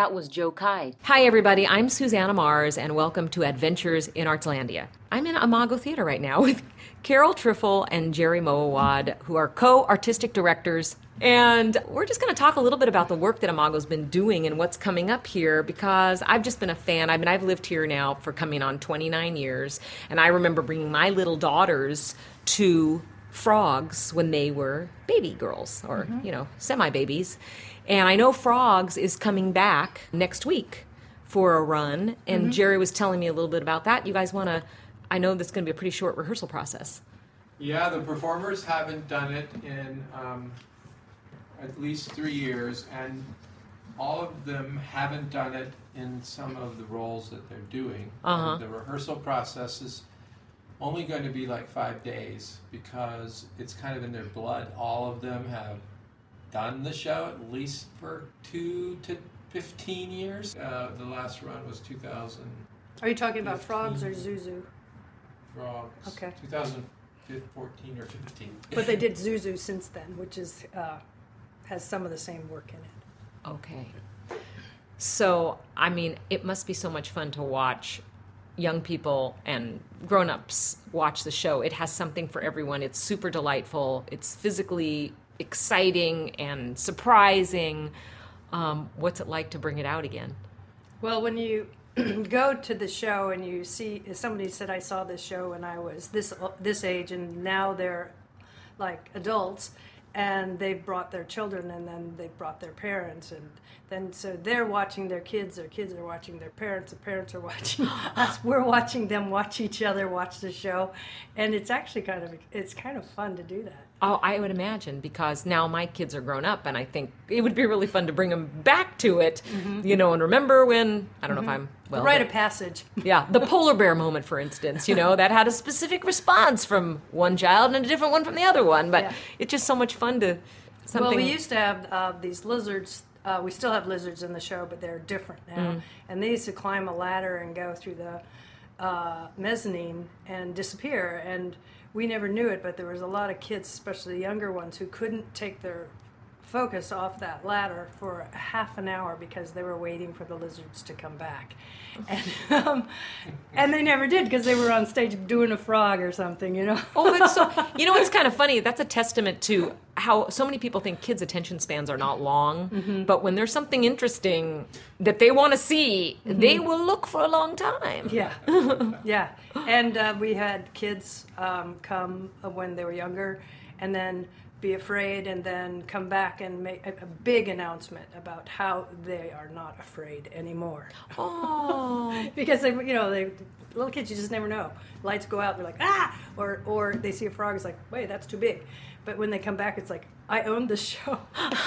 That was Joe Kai. Hi, everybody. I'm Susanna Mars, and welcome to Adventures in Artslandia. I'm in Imago Theater right now with Carol Triffle and Jerry Moawad, who are co-artistic directors. And we're just going to talk a little bit about the work that Imago's been doing and what's coming up here, because I've just been a fan. I've lived here now for coming on 29 years, and I remember bringing my little daughters to Frogs when they were baby girls or, semi-babies. And I know Frogs is coming back next week for a run, and Jerry was telling me a little bit about that. You guys want to, I know this is going to be a pretty short rehearsal process. Yeah, the performers haven't done it in at least 3 years, and all of them haven't done it in some of the roles that they're doing. And the rehearsal process is only going to be like 5 days because it's kind of in their blood. All of them have done the show at least for 2 to 15 years. The last run was 2000. Are you talking about Frogs or Zuzu? Frogs. Okay. 2014 or 15. But they did Zuzu since then, which is has some of the same work in it. Okay. So, it must be so much fun to watch young people and grown-ups watch the show. It has something for everyone. It's super delightful. It's physically exciting and surprising. What's it like to bring it out again? Well, when you go to the show and you see, somebody said, I saw this show when I was this age, and now they're like adults, and they've brought their children, and then they've brought their parents, and then so they're watching their kids are watching their parents, the parents are watching us, we're watching them watch each other watch the show, and it's actually kind of fun to do that. Oh, I would imagine, because now my kids are grown up, and I think it would be really fun to bring them back to it, and remember when, I don't know if I'm, a rite of passage. Yeah, the polar bear moment, for instance, that had a specific response from one child and a different one from the other one, but it's just so much fun to something. Well, we used to have these lizards. We still have lizards in the show, but they're different now. And they used to climb a ladder and go through the mezzanine and disappear. And we never knew it, but there was a lot of kids, especially the younger ones, who couldn't take their focus off that ladder for half an hour because they were waiting for the lizards to come back. And they never did because they were on stage doing a frog or something, Oh, that's so, it's kind of funny. That's a testament to how so many people think kids' attention spans are not long, but when there's something interesting that they want to see, they will look for a long time. Yeah, yeah. And we had kids come when they were younger and then be afraid and then come back and make a big announcement about how they are not afraid anymore. Oh. Because they little kids, you just never know. Lights go out, they're like, ah! Or they see a frog, it's like, wait, that's too big. But when they come back, it's like, I own this show.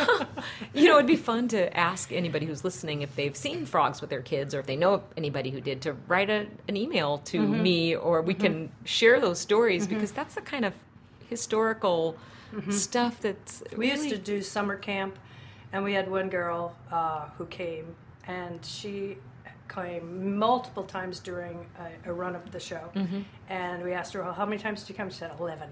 It'd be fun to ask anybody who's listening if they've seen Frogs with their kids, or if they know anybody who did, to write an email to me, or we can share those stories, because that's the kind of historical stuff that's We used to do summer camp, and we had one girl who came, and she came multiple times during a run of the show. And we asked her, well, how many times did you come? She said 11.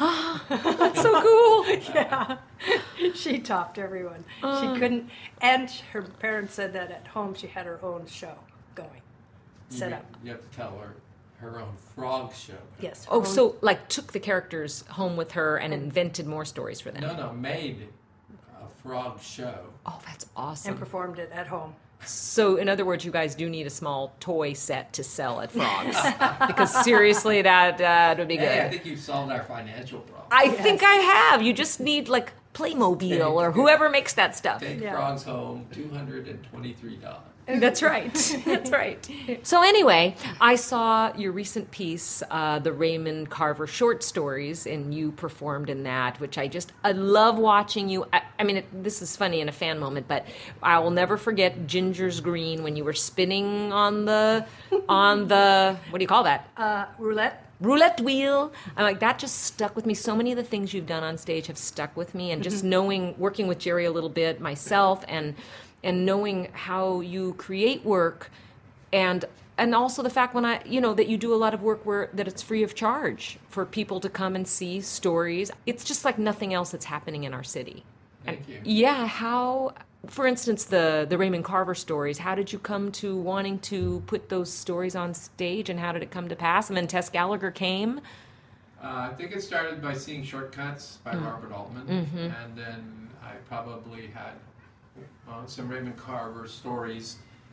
That's so cool. Yeah. She topped everyone. She couldn't, and her parents said that at home she had her own show going, set up. You have to tell her own frog show. Yes. Oh, so took the characters home with her and invented more stories for them. No, made a frog show. Oh, that's awesome. And performed it at home. So, in other words, you guys do need a small toy set to sell at Frogs. Because seriously, that would be good. Hey, I think you've solved our financial problem. I think I have. You just need, Playmobil or whoever makes that stuff. Take Frogs home, $223. That's right. That's right. So anyway, I saw your recent piece, the Raymond Carver short stories, and you performed in that, which I love watching you. This is funny in a fan moment, but I will never forget Ginger's Green when you were spinning on the what do you call that? Roulette wheel. I'm like, that just stuck with me. So many of the things you've done on stage have stuck with me, and just working with Jerry a little bit myself, and knowing how you create work, and also the fact that you do a lot of work that it's free of charge for people to come and see stories. It's just like nothing else that's happening in our city. Thank you. Yeah, how for instance, the Raymond Carver stories, how did you come to wanting to put those stories on stage, and how did it come to pass? And then Tess Gallagher came. I think it started by seeing Shortcuts by Robert Altman, and then I probably had some Raymond Carver stories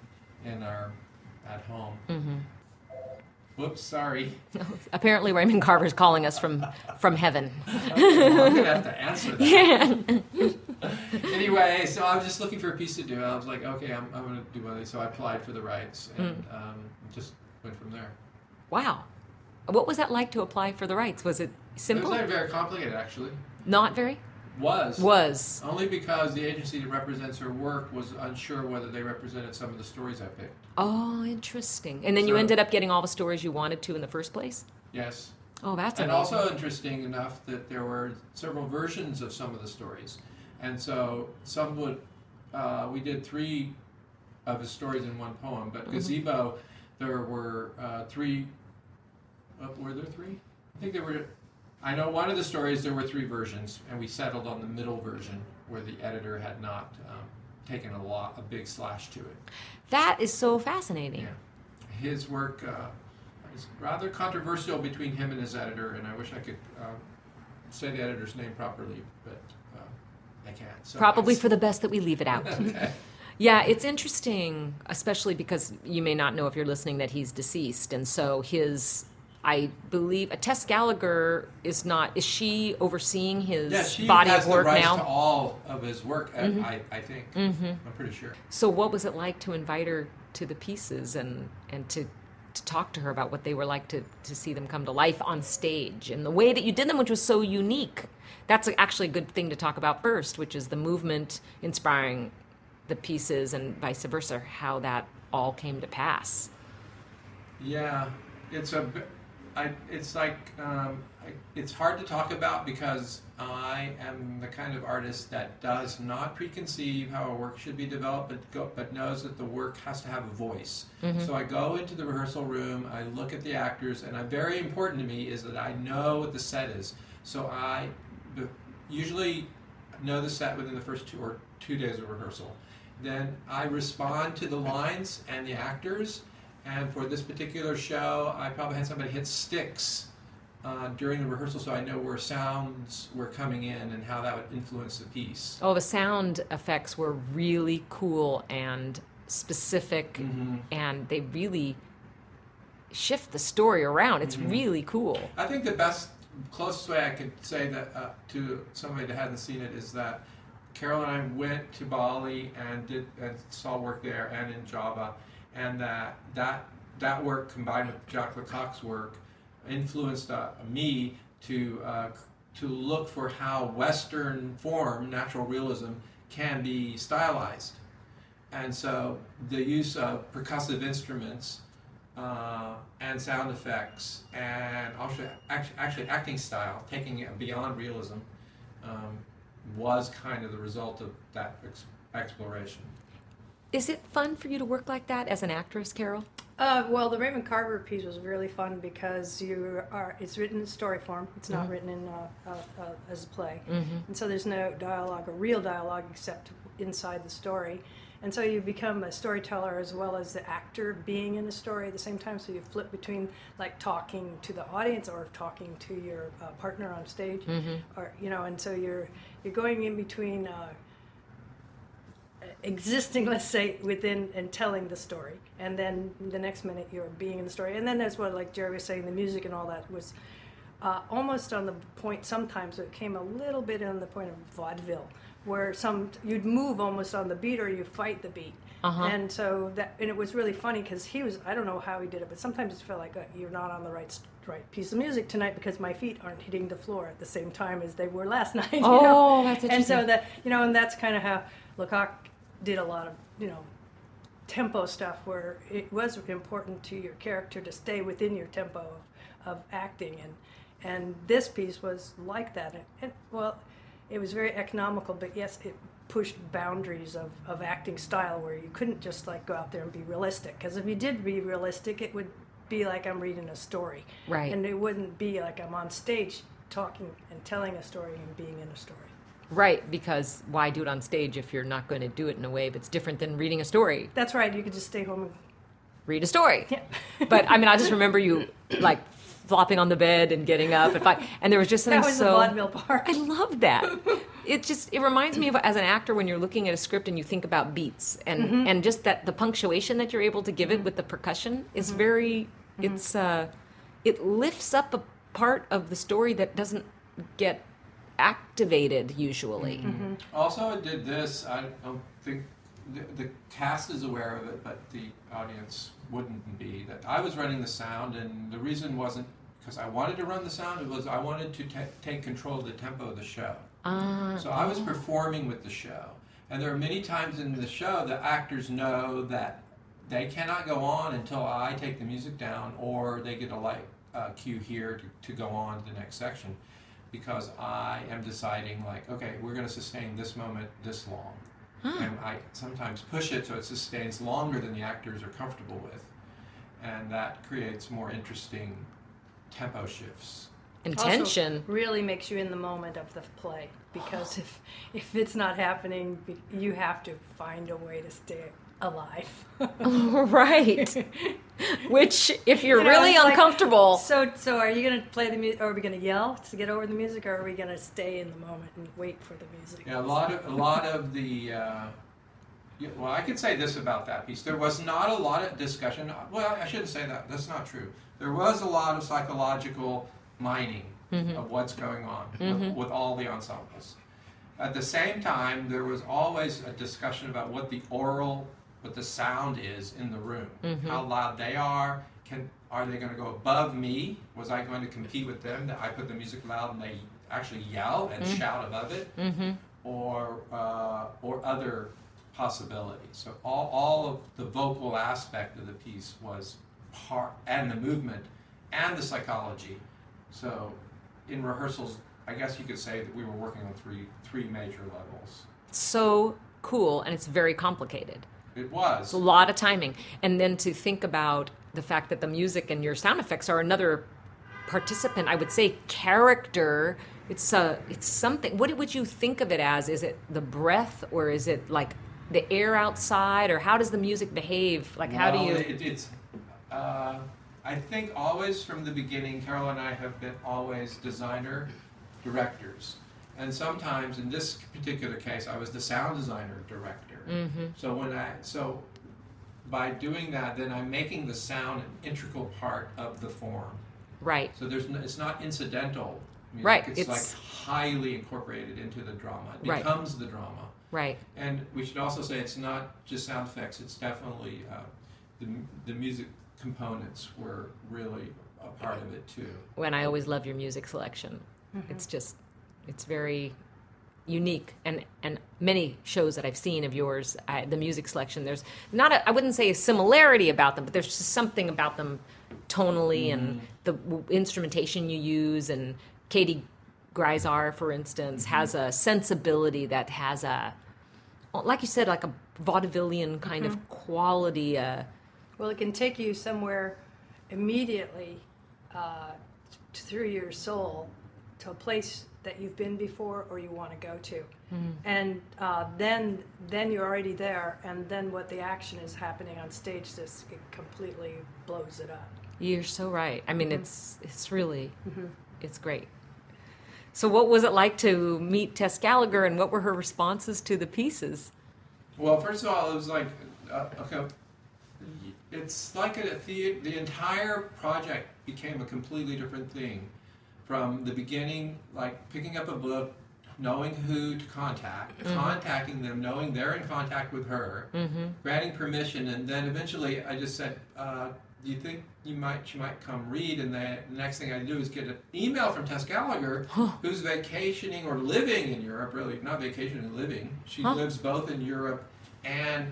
at home. Whoops, sorry. Apparently, Raymond Carver's calling us from heaven. Well, I'm gonna have to answer that. Anyway, so I was just looking for a piece to do. I was like, okay, I'm gonna do one of these. So I applied for the rights and just went from there. Wow. What was that like to apply for the rights? Was it simple? It was not very complicated, actually. Not very? Was. Only because the agency that represents her work was unsure whether they represented some of the stories I picked. Oh, interesting. And then you ended up getting all the stories you wanted to in the first place? Yes. Oh, that's And amazing. also interesting enough that there were several versions of some of the stories. And so some would, we did 3 of his stories in one poem, but Gazebo, there were 3, were there 3? I think there were, I know one of the stories there were 3 versions, and we settled on the middle version where the editor had not taken a big slash to it. That is so fascinating. Yeah. His work is rather controversial between him and his editor, and I wish I could say the editor's name properly, but I can't. So Probably for the best that we leave it out. Okay. Yeah, it's interesting, especially because you may not know if you're listening that he's deceased, and so I believe Tess Gallagher is she overseeing his body of work now? Yeah, she has the rights now? to all of his work, I think. I'm pretty sure. So what was it like to invite her to the pieces and to talk to her about what they were like to see them come to life on stage and the way that you did them, which was so unique? That's actually a good thing to talk about first, which is the movement inspiring the pieces and vice versa, how that all came to pass. Yeah, it's hard to talk about because I am the kind of artist that does not preconceive how a work should be developed, but knows that the work has to have a voice. So I go into the rehearsal room, I look at the actors, and very important to me is that I know what the set is. So I usually know the set within the first 2 days of rehearsal. Then I respond to the lines and the actors. And for this particular show, I probably had somebody hit sticks during the rehearsal, so I know where sounds were coming in and how that would influence the piece. Oh, the sound effects were really cool and specific, and they really shift the story around. It's really cool. I think the closest way I could say that to somebody that hadn't seen it is that Carol and I went to Bali and saw work there and in Java. And that work combined with Jacques Lecoq's work influenced me to look for how Western form, natural realism, can be stylized. And so the use of percussive instruments and sound effects and also actually acting style, taking it beyond realism, was kind of the result of that exploration. Is it fun for you to work like that as an actress, Carol? Well, the Raymond Carver piece was really fun because it's written in story form. It's not written in as a play. And so there's no dialogue or real dialogue except inside the story. And so you become a storyteller as well as the actor being in the story at the same time. So you flip between like talking to the audience or talking to your partner on stage, or and so you're going in between. Existing, let's say, within and telling the story, and then the next minute you're being in the story, and then that's what, like Jerry was saying, the music and all that was almost on the point. Sometimes it came a little bit on the point of vaudeville, where you'd move almost on the beat or you fight the beat, and so and it was really funny because I don't know how he did it, but sometimes it felt like you're not on the right piece of music tonight because my feet aren't hitting the floor at the same time as they were last night. Oh, that's interesting. And so and that's kind of how Lecoq did a lot of tempo stuff where it was important to your character to stay within your tempo of acting, and this piece was like that. And well, it was very economical, but yes, it pushed boundaries of acting style where you couldn't just like go out there and be realistic, because if you did be realistic, it would be like I'm reading a story, right? And it wouldn't be like I'm on stage talking and telling a story and being in a story. Right, because why do it on stage if you're not going to do it in a way that's different than reading a story? That's right. You could just stay home and Read a story. Yeah. But I mean, I just remember you like flopping on the bed and getting up, and there was just something that was the so. vaudeville part. I love that. It reminds me of as an actor when you're looking at a script and you think about beats and just that the punctuation that you're able to give it with the percussion is very. It lifts up a part of the story that doesn't get activated usually. Also, I did this. I don't think the cast is aware of it, but the audience wouldn't be. That I was running the sound, and the reason wasn't because I wanted to run the sound. It was I wanted to take control of the tempo of the show. So I was performing with the show, and there are many times in the show the actors know that they cannot go on until I take the music down, or they get a light cue here to go on to the next section, because I am deciding like, okay, we're going to sustain this moment this long. And I sometimes push it so it sustains longer than the actors are comfortable with. And that creates more interesting tempo shifts. Intention. Also really makes you in the moment of the play, because if it's not happening, you have to find a way to stay alive. Right. Which, if you're You know, really it's like, uncomfortable. So are you going to play the music? Are we going to yell to get over the music, or are we going to stay in the moment and wait for the music? Yeah, a lot of the. Well, I could say this about that piece. There was not a lot of discussion. Well, I shouldn't say that. That's not true. There was a lot of psychological mining of what's going on with all the ensembles. At the same time, there was always a discussion about what the sound is in the room, how loud they are. Are they going to go above me? Was I going to compete with them? That I put the music loud and they actually yell and shout above it, or other possibilities. So all of the vocal aspect of the piece was part, and the movement, and the psychology. So in rehearsals, I guess you could say that we were working on three major levels. So cool, and it's very complicated. It was. It's a lot of timing. And then to think about the fact that the music and your sound effects are another participant, I would say character. It's something. What would you think of it as? Is it the breath, or is it like the air outside, or how does the music behave? Like, how do you... It's I think always from the beginning, Carol and I have been always designer directors. And sometimes, in this particular case, I was the sound designer director. So by doing that, then I'm making the sound an integral part of the form. Right. So it's not incidental music. Right. It's like highly incorporated into the drama. It becomes the drama. Right. And we should also say it's not just sound effects. It's definitely the music components were really a part of it too. When I always love your music selection. It's very unique, and many shows that I've seen of yours, the music selection, there's not I wouldn't say a similarity about them, but there's just something about them tonally and the instrumentation you use. And Katie Grisar, for instance, has a sensibility that has like you said, like a vaudevillian kind of quality. Well, it can take you somewhere immediately through your soul to a place that you've been before or you want to go to. And then you're already there, and then what the action is happening on stage, it completely blows it up. You're so right. I mean, it's really, it's great. So what was it like to meet Tess Gallagher, and what were her responses to the pieces? Well, first of all, it was like, okay, it's like the entire project became a completely different thing. From the beginning, like picking up a book, knowing who to contact, contacting them, knowing they're in contact with her, granting permission, and then eventually I just said, do you think she might come read? And the next thing I do is get an email from Tess Gallagher, who's vacationing or living in Europe, really, not vacationing, living. She lives both in Europe and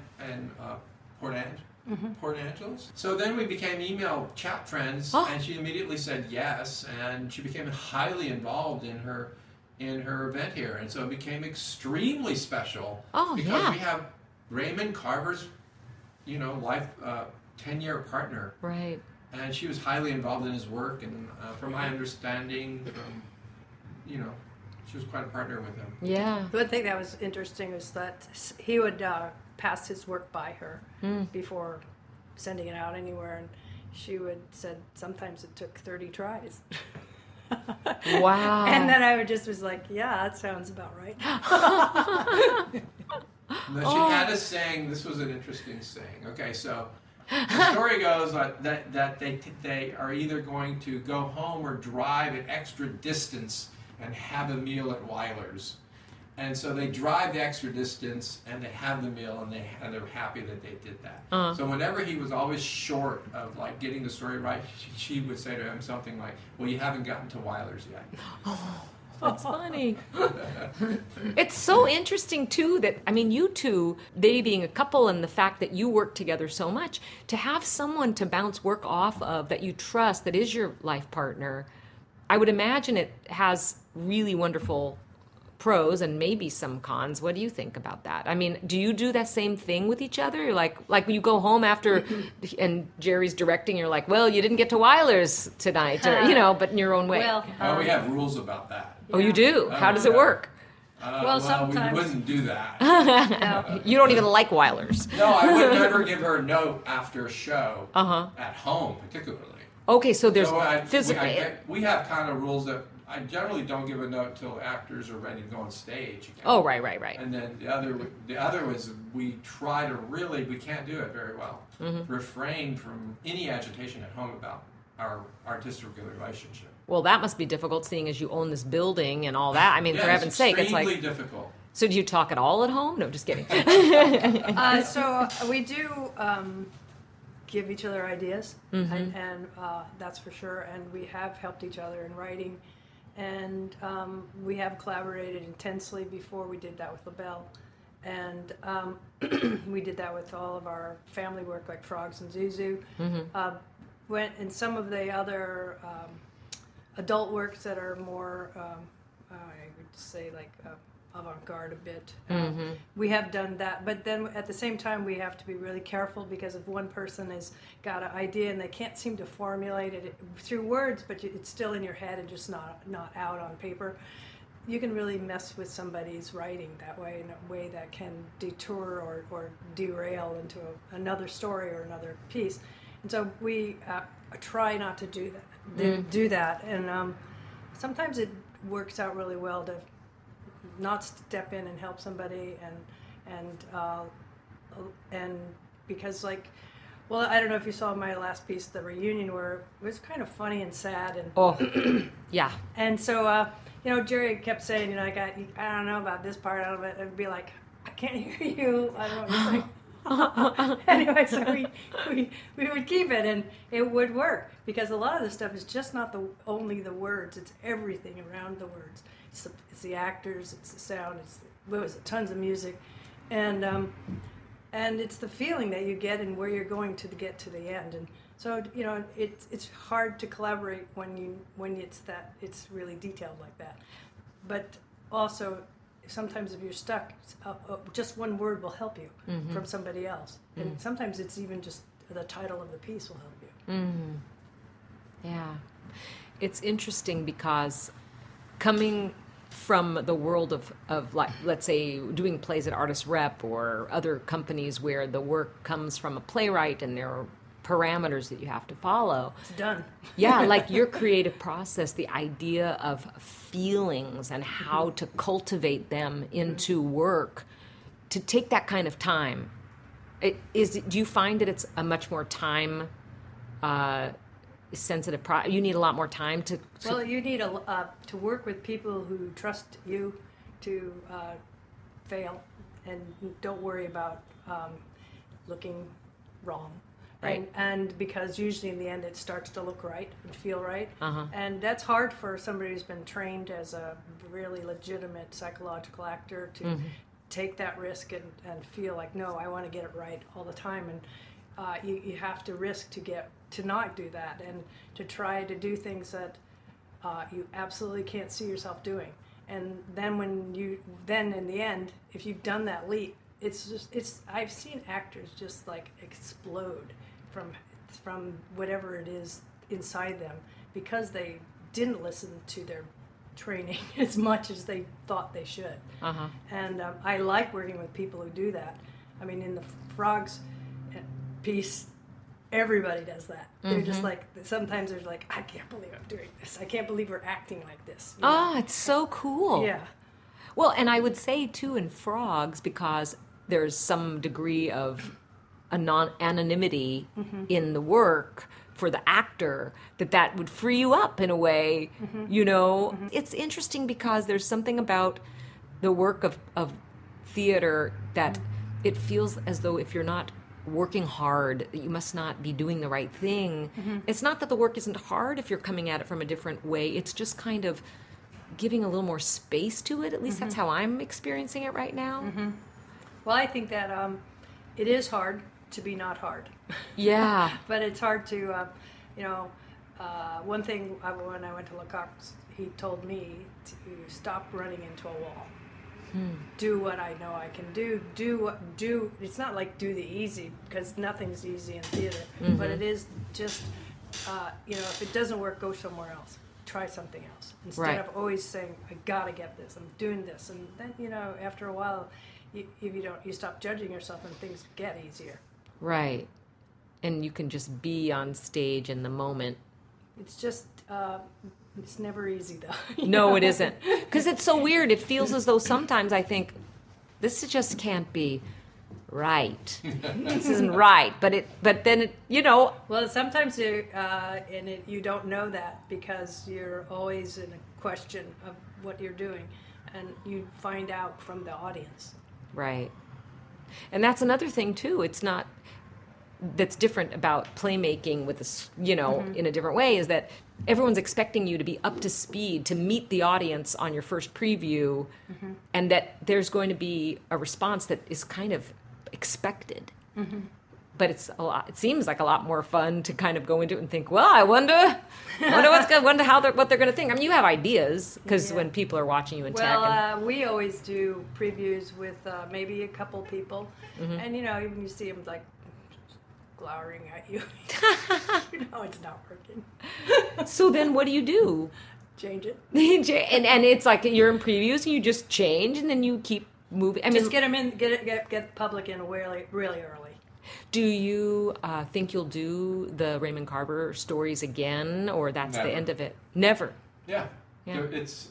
Port Angeles. So then we became email chat friends, and she immediately said yes, and she became highly involved in her event here, and so it became extremely special because we have Raymond Carver's, life 10-year partner, right? And she was highly involved in his work, and from my understanding, from she was quite a partner with him. Yeah. One thing that was interesting was that he would pass his work by her before sending it out anywhere, and she would said sometimes it took 30 tries. Wow. And then I would just was like, yeah, that sounds about right. And then she had a saying. This was an interesting saying. Okay, so the story goes that they are either going to go home or drive an extra distance and have a meal at Weiler's. And so they drive the extra distance and they have the meal, and they're happy that they did that. So whenever he was always short of like getting the story right, she would say to him something like, "Well, you haven't gotten to Weiler's yet." That's funny. It's so interesting too that, I mean, you two, they being a couple and the fact that you work together so much, to have someone to bounce work off of that you trust, that is your life partner, I would imagine it has really wonderful pros and maybe some cons. What do you think about that? I mean, do you do that same thing with each other? Like you go home after and Jerry's directing, you're like, well, you didn't get to Weiler's tonight, or, but in your own way. Well, We have rules about that. Oh, you do? How does it work? Well, sometimes we wouldn't do that. You don't even like Weiler's. No, I would never give her a note after a show at home, particularly. Okay, so there's We have kind of rules that I generally don't give a note till actors are ready to go on stage again. Oh, right. And then the other was we try to really, we can't do it very well, refrain from any agitation at home about our artistic relationship. Well, that must be difficult, seeing as you own this building and all that. I mean, for heaven's sake, it's like... extremely difficult. So do you talk at all at home? No, just kidding. So we do give each other ideas, and that's for sure. And we have helped each other in writing, and we have collaborated intensely before. We did that with LaBelle, and we did that with all of our family work, like Frogs and Zuzu. And some of the other adult works that are more, I would say, like avant-garde a bit. We have done that, but then at the same time we have to be really careful, because if one person has got an idea and they can't seem to formulate it through words, but it's still in your head and just not out on paper, you can really mess with somebody's writing that way, in a way that can detour or derail into another story or another piece. And so we try not to do that. And sometimes it works out really well to not step in and help somebody, and because, like, well, I don't know if you saw my last piece, the reunion, where it was kind of funny and sad, and yeah. And so Jerry kept saying, I don't know about this part of it. I'd be like, I can't hear you. I don't know what you're saying. Anyway, so we would keep it, and it would work, because a lot of this stuff is just not only the words; it's everything around the words. It's the actors, it's the sound, tons of music, and it's the feeling that you get and where you're going to get to the end. And so it's hard to collaborate when it's really detailed like that, but also, sometimes if you're stuck, just one word will help you from somebody else. And sometimes it's even just the title of the piece will help you. Yeah. It's interesting because coming from the world of like, let's say, doing plays at Artist Rep or other companies where the work comes from a playwright and there are parameters that you have to follow. It's done. Yeah, like your creative process, the idea of feelings and how to cultivate them into work, to take that kind of time. Do you find that it's a much more time sensitive you need a lot more time to Well, you need to work with people who trust you to fail, and don't worry about looking wrong. Right. And because usually in the end it starts to look right and feel right. And that's hard for somebody who's been trained as a really legitimate psychological actor to take that risk and feel like, no, I want to get it right all the time. And you have to risk to not do that, and to try to do things that you absolutely can't see yourself doing. And then then in the end, if you've done that leap, I've seen actors just like explode from whatever it is inside them, because they didn't listen to their training as much as they thought they should. Uh-huh. And I like working with people who do that. I mean, in the frogs piece, everybody does that. They're just like, sometimes they're like, I can't believe I'm doing this. I can't believe we're acting like this. You know? Oh, it's so cool. Yeah. Well, and I would say, too, in frogs, because there's some degree of anonymity in the work for the actor, that would free you up in a way, you know. It's interesting because there's something about the work of theater that it feels as though if you're not working hard, that you must not be doing the right thing. It's not that the work isn't hard if you're coming at it from a different way. It's just kind of giving a little more space to it. At least that's how I'm experiencing it right now. Well, I think that it is hard to be not hard. Yeah. But it's hard to, one thing when I went to Lecoq's, he told me to stop running into a wall. Do what I know I can do. Do. It's not like do the easy, because nothing's easy in theater. But it is just, if it doesn't work, go somewhere else. Try something else instead of always saying, I gotta get this. I'm doing this, and then after a while, if you stop judging yourself, and things get easier. Right. And you can just be on stage in the moment. It's just, it's never easy, though. No, it isn't. Because it's so weird. It feels as though sometimes I think, this just can't be right. This isn't right. But then, Well, sometimes you don't know that because you're always in a question of what you're doing. And you find out from the audience. Right. And that's another thing, too. It's not... that's different about playmaking with this, in a different way, is that everyone's expecting you to be up to speed to meet the audience on your first preview, and that there's going to be a response that is kind of expected. But it seems like a lot more fun to kind of go into it and think, well, I wonder what they're going to think. I mean, you have ideas because when people are watching you in tech. Well, we always do previews with maybe a couple people, and even you see them like glowering at you. It's not working. So then what do you do? Change it. and it's like you're in previews and you just change and then you keep moving. Just get them in, get the public in really, really early. Do you think you'll do the Raymond Carver stories again, or that's Never. the end of it? Never. Yeah. It's,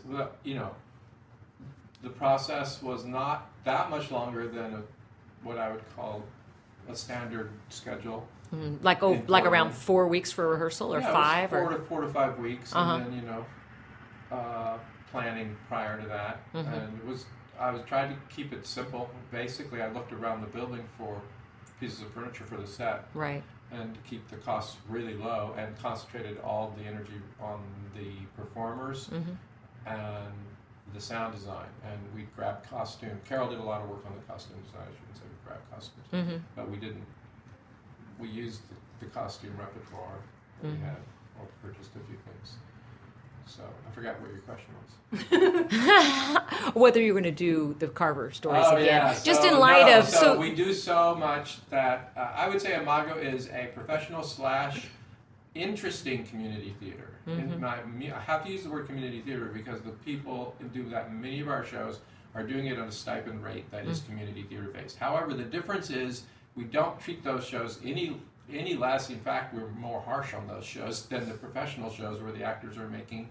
the process was not that much longer than what I would call a standard schedule. Like around 4 weeks for rehearsal, or 5, it was 4 to 5 weeks, and then planning prior to that. And I was trying to keep it simple. Basically, I looked around the building for pieces of furniture for the set, right, and to keep the costs really low, and concentrated all the energy on the performers and the sound design. And we grabbed costume. Carol did a lot of work on the costume design. I shouldn't say we grabbed costumes, but we didn't. We used the costume repertoire that we had, or purchased a few things. So I forgot what your question was. Whether you're going to do the Carver stories again. Yeah. Just in light of... So we do so much that I would say Imago is a professional / interesting community theater. I have to use the word community theater because the people who do that, many of our shows, are doing it on a stipend rate that is community theater based. However, the difference is we don't treat those shows any less. In fact, we're more harsh on those shows than the professional shows where the actors are making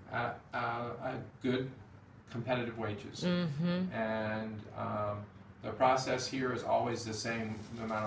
good competitive wages. And the process here is always the same, no matter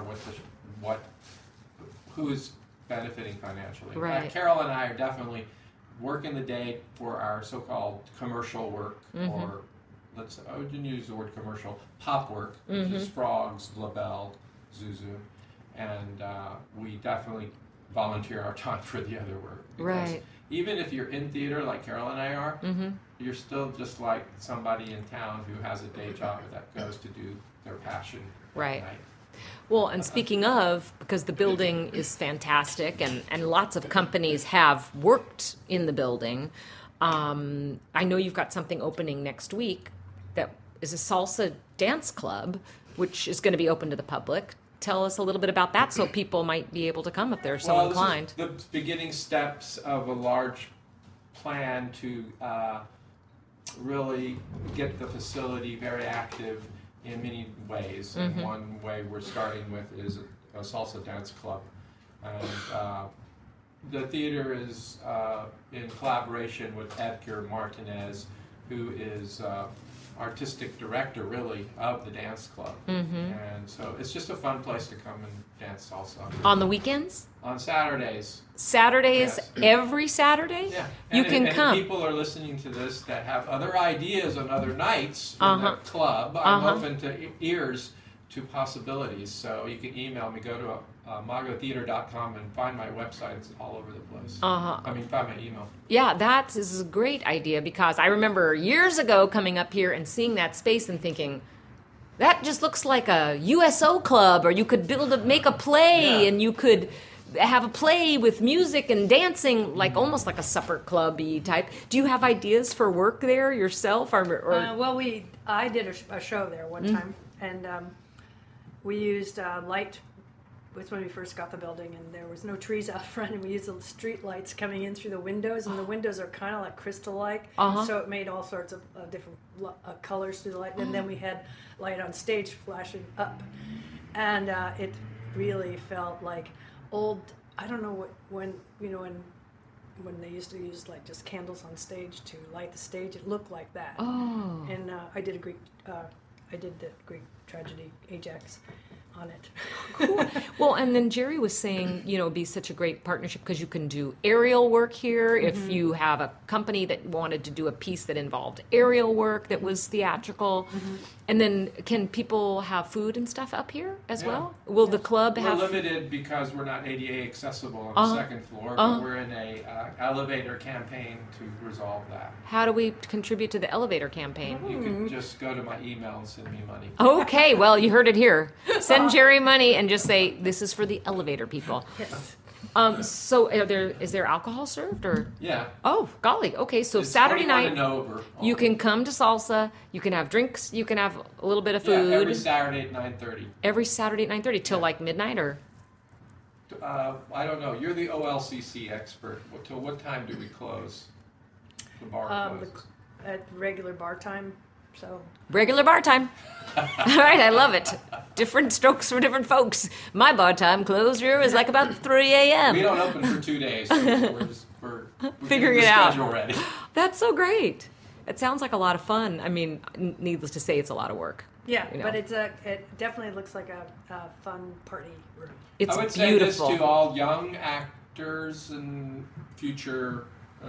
who's benefiting financially. Right. Carol and I are definitely working the day for our so-called commercial work, or I wouldn't use the word commercial, pop work, which is Frogs, LaBelle, Zuzu, and we definitely volunteer our time for the other work. Because even if you're in theater like Carol and I are, you're still just like somebody in town who has a day job that goes to do their passion at night. Well, and speaking of, because the building is fantastic and lots of companies have worked in the building, I know you've got something opening next week that is a salsa dance club, which is going to be open to the public. Tell us a little bit about that so people might be able to come if they're so inclined. This is the beginning steps of a large plan to really get the facility very active in many ways. And one way we're starting with is a salsa dance club. And the theater is in collaboration with Edgar Martinez, who is artistic director, really, of the dance club. And so it's just a fun place to come and dance salsa. On the weekends? On Saturdays. Saturdays, Yes. every Saturday? Yeah. You And can if come. people are listening to this that have other ideas on other nights from the club, I'm open to ears to possibilities. So you can email me, go to imagotheater.com and find my website. It's all over the place. I mean, find my email. Yeah, that is a great idea because I remember years ago coming up here and seeing that space and thinking, that just looks like a USO club, or you could make a play, Yeah. and you could have a play with music and dancing, like almost like a supper club-y type. Do you have ideas for work there yourself, or Well, I did a show there one time, and we used light. It was when we first got the building, and there was no trees out front, and we used the street lights coming in through the windows, and the windows are kind of like crystal-like, so it made all sorts of different colors through the light. And then we had light on stage flashing up, and it really felt like old. I don't know when they used to use like just candles on stage to light the stage. It looked like that. Oh. And I did the Greek tragedy Ajax on it. Cool. Well, and then Jerry was saying, it'd be such a great partnership because you can do aerial work here. If you have a company that wanted to do a piece that involved aerial work that was theatrical, and then can people have food and stuff up here as Yeah. well? Will the club We're have? limited because we're not ADA accessible on the second floor, but we're in a elevator campaign to resolve that. How do we contribute to the elevator campaign? You can just go to my email and send me money. Okay, well, you heard it here. Send Jerry money and just say, this is for the elevator people. Yes. So is there alcohol served or? Yeah. Oh, golly. Okay, so It's Saturday 21 night, and over. you can come to salsa, you can have drinks, you can have a little bit of Yeah, food. every Saturday at 9:30. Every Saturday at 9:30 till like midnight or? I don't know. You're the OLCC expert. Till what time do we close? The bar closes. At regular bar time, so Regular bar time. All right, I love it. Different strokes for different folks. My bar time closure is like about 3 a.m. We don't open for 2 days, so we're Figuring getting the it out. schedule ready. That's so great. It sounds like a lot of fun. I mean, needless to say, it's a lot of work. yeah. You know. But it definitely looks like a fun party room. It's I would beautiful. say this to all young actors and future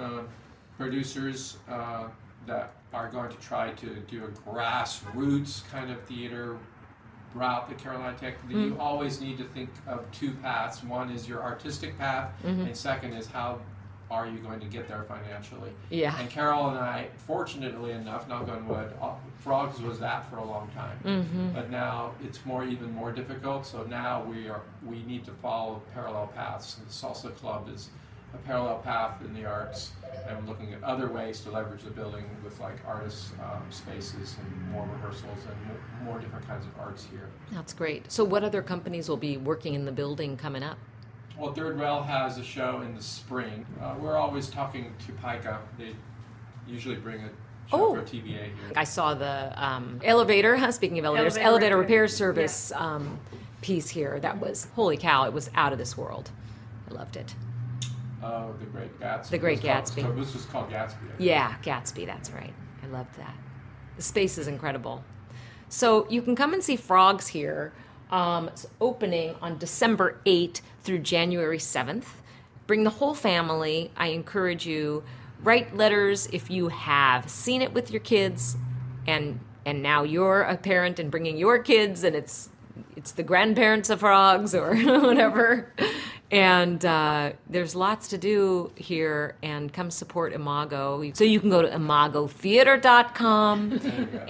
producers that are going to try to do a grassroots kind of theater route at Carolina Tech. That you always need to think of two paths. One is your artistic path, and second is how are you going to get there financially. Yeah. And Carol and I, fortunately enough, knock on wood, Frogs was that for a long time. But now it's even more difficult. So now we need to follow parallel paths. And the Salsa Club is a parallel path in the arts, and we're looking at other ways to leverage the building with like artist spaces and more rehearsals and more different kinds of arts here. That's great. So what other companies will be working in the building coming up? Well, Third Rail has a show in the spring. We're always talking to PICA. They usually bring a show for TVA here. I saw the elevator, speaking of elevators, elevator repair service piece here. That was, holy cow, it was out of this world. I loved it. Oh, The Great Gatsby. The Great Gatsby. So this was called Gatsby. Yeah, Gatsby, that's right. I loved that. The space is incredible. So you can come and see Frogs here. It's opening on December 8th through January 7th. Bring the whole family. I encourage you, write letters if you have seen it with your kids and now you're a parent and bringing your kids and it's the grandparents of Frogs or whatever. And there's lots to do here, and come support Imago. So you can go to imagotheater.com,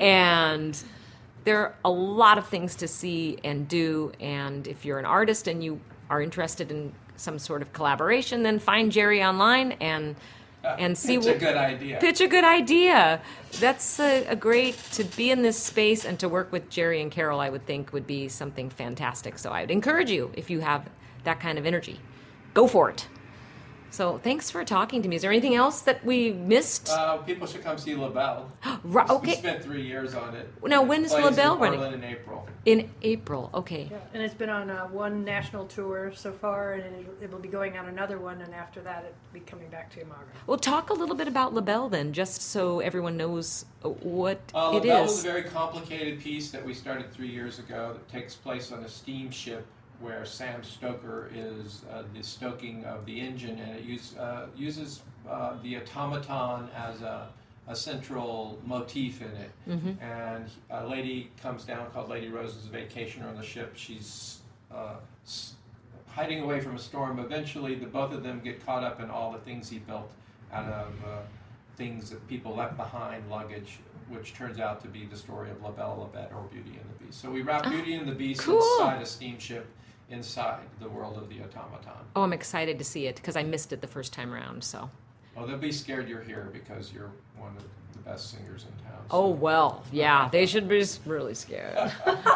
and there are a lot of things to see and do. And if you're an artist and you are interested in some sort of collaboration, then find Jerry online and see It's a good idea. Pitch a good idea. That's a great, to be in this space and to work with Jerry and Carol, I would think would be something fantastic. So I would encourage you, if you have that kind of energy, go for it. So thanks for talking to me. Is there anything else that we missed? People should come see LaBelle. Okay. We spent 3 years on it. Now, when is LaBelle running? In April. In April, okay. Yeah, and it's been on one national tour so far, and it will be going on another one, and after that, it'll be coming back to Imago. Well, talk a little bit about LaBelle then, just so everyone knows what it LaBelle is. is a very complicated piece that we started 3 years ago that takes place on a steamship where Sam Stoker is the stoking of the engine, and it uses the automaton as a central motif in it. Mm-hmm. And a lady comes down called Lady Rose's Vacationer on the ship. She's hiding away from a storm. Eventually, the both of them get caught up in all the things he built out of things that people left behind, luggage, which turns out to be the story of LaBelle, LaBette, or Beauty and the Beast. So we wrap Beauty and the Beast cool. inside a steamship, inside the world of the automaton. Oh, I'm excited to see it because I missed it the first time around. So. Well, they'll be scared you're here because you're one of the best singers in town. Oh well, yeah, they should be really scared.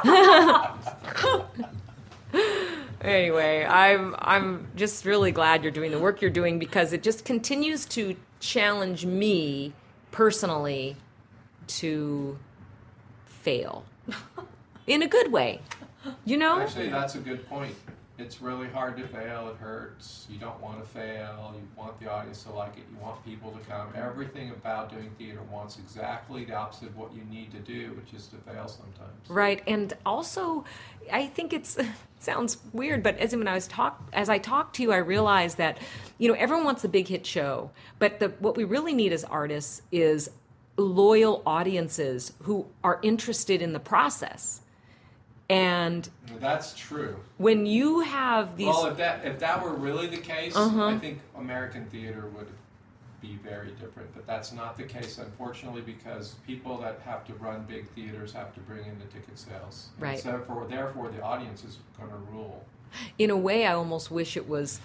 Anyway, I'm just really glad you're doing the work you're doing because it just continues to challenge me personally to fail in a good way. You know? Actually, that's a good point. It's really hard to fail. It hurts. You don't want to fail. You want the audience to like it. You want people to come. Everything about doing theater wants exactly the opposite of what you need to do, which is to fail sometimes. Right, and also, I think it sounds weird, but as I talk to you, I realize that, everyone wants a big hit show, but what we really need as artists is loyal audiences who are interested in the process. And that's true. When you have these, well, if that were really the case, I think American theater would be very different. But that's not the case, unfortunately, because people that have to run big theaters have to bring in the ticket sales. Right. So therefore, the audience is going to rule. In a way, I almost wish it was.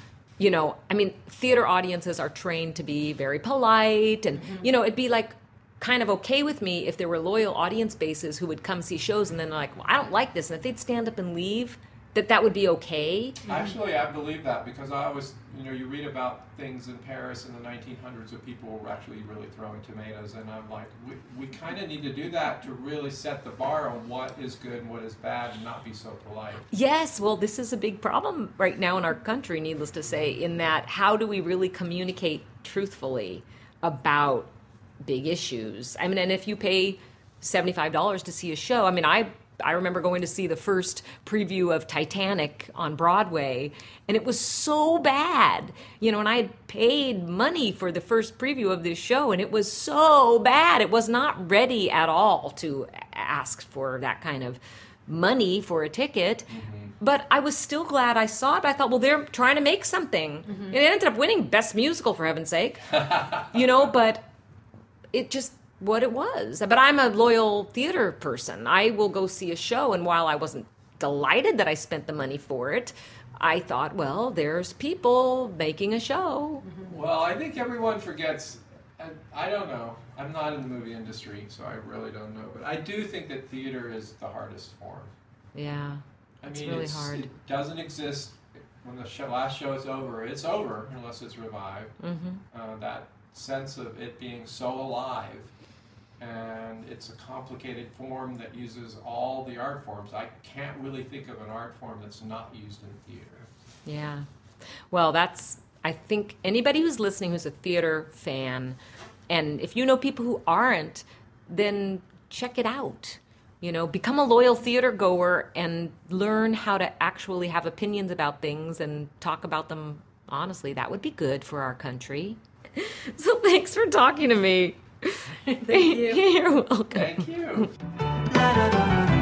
Theater audiences are trained to be very polite, and it'd be like. Kind of okay with me if there were loyal audience bases who would come see shows and then they're like, well, I don't like this, and if they'd stand up and leave, that would be okay. Actually, I believe that because I always, you read about things in Paris in the 1900s where people were actually really throwing tomatoes, and I'm like, we kind of need to do that to really set the bar on what is good and what is bad and not be so polite. Yes, well, this is a big problem right now in our country, needless to say, in that how do we really communicate truthfully about big issues? And if you pay $75 to see a show, I remember going to see the first preview of Titanic on Broadway, and it was so bad, and I had paid money for the first preview of this show, and it was so bad. It was not ready at all to ask for that kind of money for a ticket. Mm-hmm. But I was still glad I saw it. But I thought, well, they're trying to make something. Mm-hmm. And it ended up winning Best Musical, for heaven's sake. But it just what it was. But I'm a loyal theater person. I will go see a show, and while I wasn't delighted that I spent the money for it, I thought, well, there's people making a show. Well, I think everyone forgets, I don't know, I'm not in the movie industry, so I really don't know, but I do think that theater is the hardest form. Yeah, it's really hard. It doesn't exist when the last show is over. It's over unless it's revived. Mm-hmm. That sense of it being so alive, and it's a complicated form that uses all the art forms. I can't really think of an art form that's not used in theater. Yeah. Well, I think anybody who's listening who's a theater fan, and if you know people who aren't, then check it out. Become a loyal theater goer and learn how to actually have opinions about things and talk about them honestly. That would be good for our country. So thanks for talking to me. Thank you. You're welcome. Thank you.